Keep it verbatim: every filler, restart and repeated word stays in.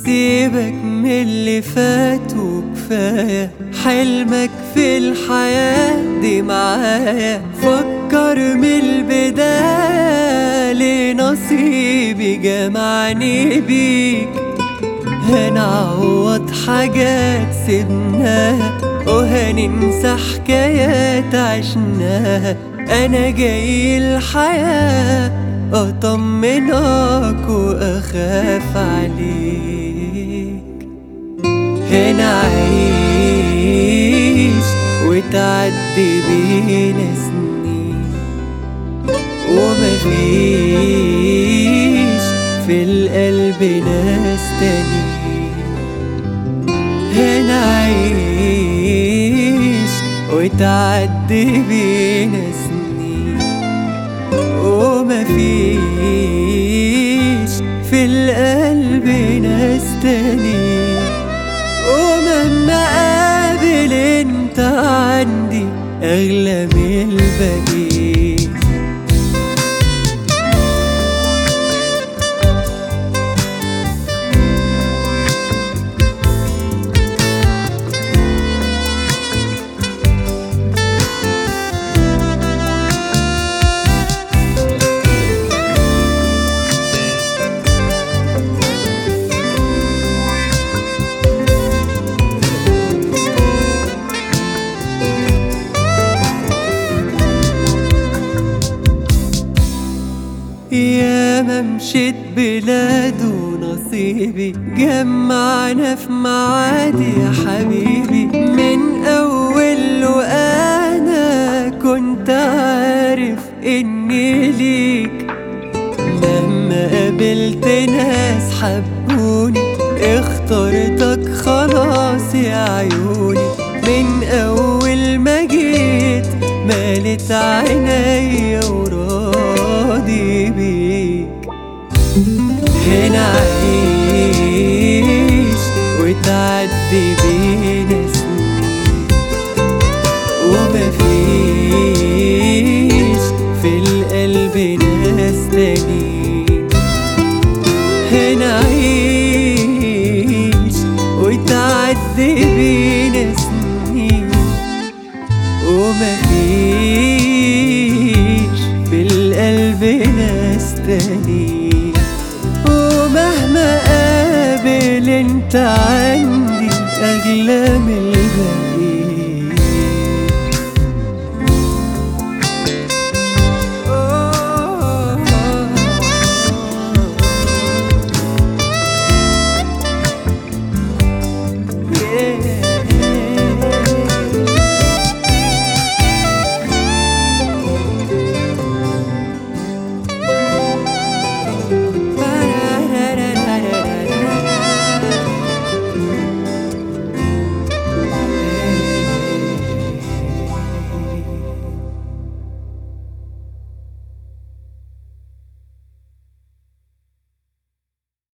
سيبك من اللي فات وكفاية، حلمك في الحياة دي معايا. فكر من البداية لنصيبي جمعني بيك، هنعوض حاجات سيبناها وهننسى حكايات عشناها. أنا جاي الحياة أطمنك وأخاف عليك، هنعيش وتعدي بينا سنين ومفيش في القلب ناس تانيين. هنعيش وتعدي بينا سنين ومفيش في القلب ناس تانيين. ومهما قابل انت عندي اغلى من الباقيين. يا ما مشيت بلاد ونصيبي جمعنا في معادي يا حبيبي. من أول وأنا كنت عارف إني ليك، لما قابلت ناس حبوني اخترتك خلاص يا عيوني. من أول ما جيت مالت عينيا وراضي بيك. هنعيش وتعدي بينا سنين ومفيش في القلب ناس تانيين. هنعيش وتعدي بينا سنين ومفيش في القلب ناس تانيين. ومهما قابل انت عندي اغلى من الغالي.